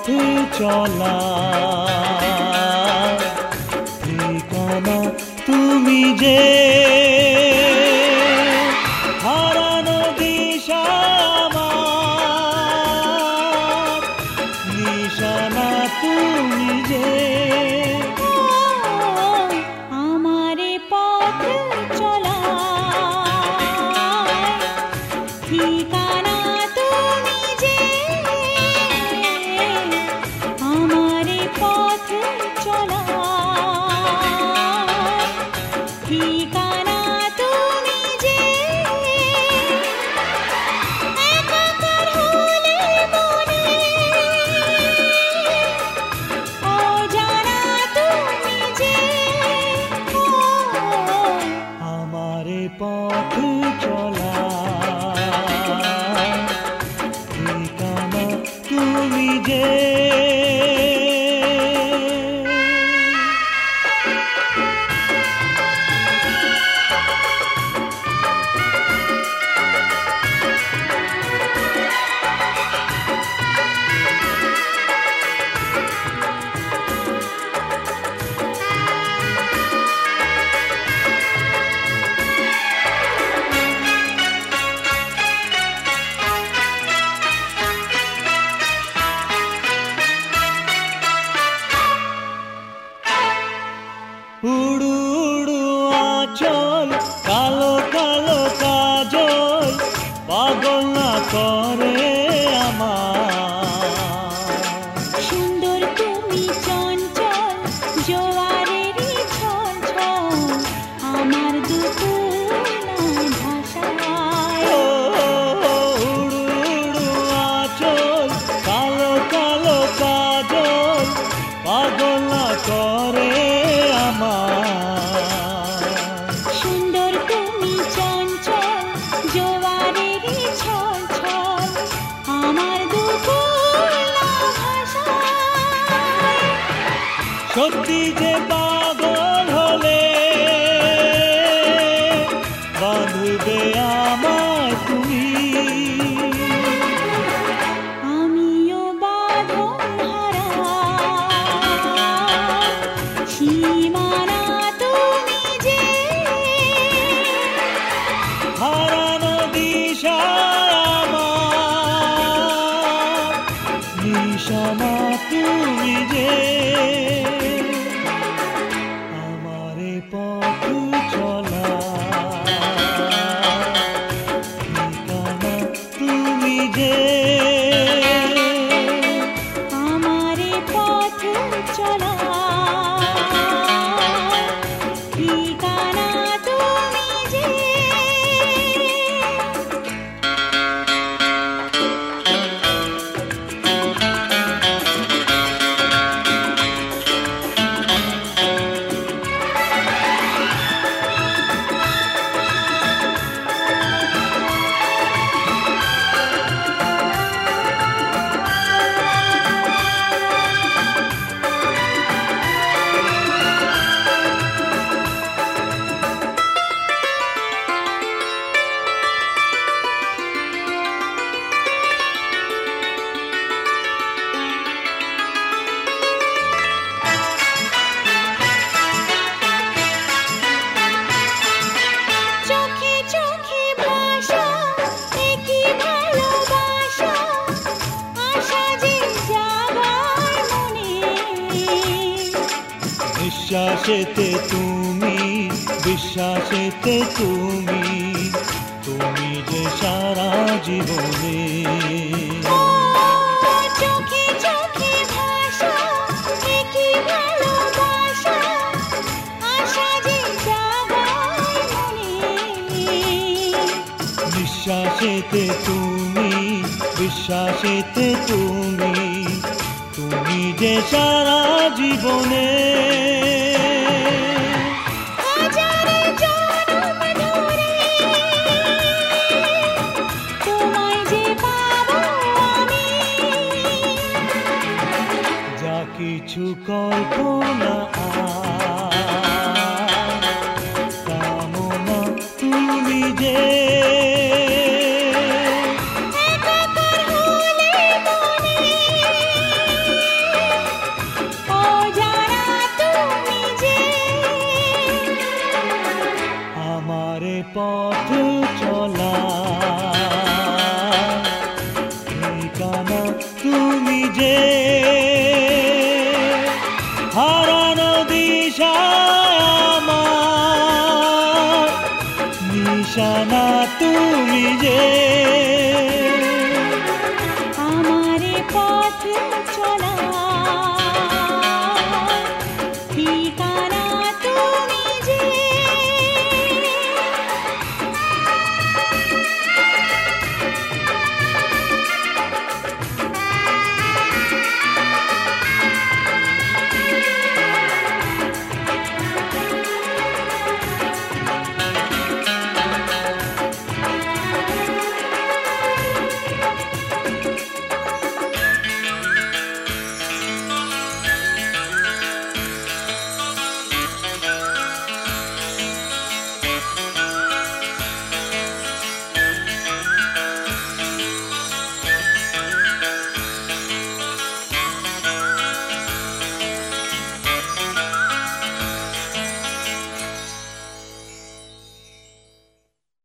পথ চলা ঠিকানা তুমি যে হারানো দিশা আমার নিশানা তুমি যে আমারে পথ চলা ঠিকানা তুমি যে আমারে পথ চলা ঠিকানা তুমি যে একাকার হলে মনে অজানা তুমি যে আমারে পথ চলা ঠিকানা তুমি যে উড়ু উড়ু আঁচল কালো কালো কাজল পাগল না করে আমার সুন্দর তুমি চঞ্চল জোয়ারেরই ছল ছল আমার দুকুল ভাষায় ও উড়ু উড়ু আঁচল কালো কালো কাজল পাগল না করে সুন্দর তুমি চঞ্চল জোয়ারেরই ছল ছল আমার দুকুল ভাষায় সত্যি যে পাগল হলে বাঁধবে আমায় তুমি আমিও বাঁধন হারা সীমানা তুমি যে হারানো দিশা আমার নিশানা তুমি যে আমারে পথ চলা ঠিকানা তুমি যে আমারে পথ চলা ঠিকানা তুমি যে চোখে চোখে ভাষা একই ভালোবাসা আশা যে জাগায় মনে বিশ্বাসেতে তুমি বিশ্বাসেতে তুমি তুমি যে সারা জীবনে চোখে চোখে ভাষা একই ভালোবাসা আশা যে জাগায় মনে বিশ্বাসেতে তুমি বিশ্বাসেতে তুমি তুমি যে সারা জীবনে হাজার জনম ধরে তোমায় যে পাবো আমি যা কিছু কল্পনা